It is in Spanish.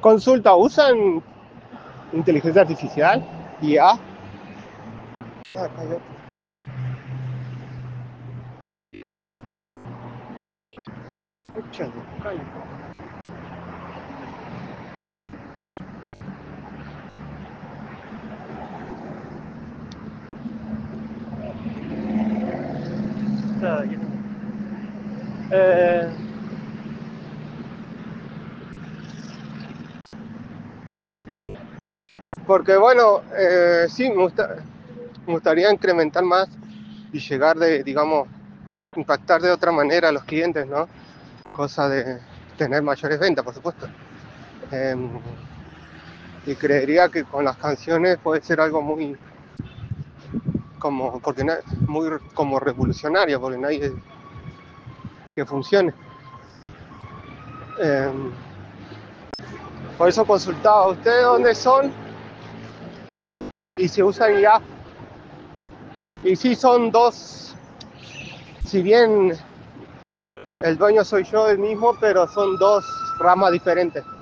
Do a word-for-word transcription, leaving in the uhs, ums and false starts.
Consulta, ¿usan inteligencia artificial? I A. Ah, acá hay otro. Pucha, cállate. Eh, porque bueno, eh, sí, me, gusta, me gustaría incrementar más y llegar de, digamos, impactar de otra manera a los clientes, ¿no? Cosa de tener mayores ventas, por supuesto. Eh, y creería que con las canciones puede ser algo muy, como, porque na- muy como revolucionario, porque nadie que funcione. Eh, por eso consultaba, ¿ustedes dónde son? Y si usan I A. Y si son dos, si bien el dueño soy yo el mismo, pero son dos ramas diferentes.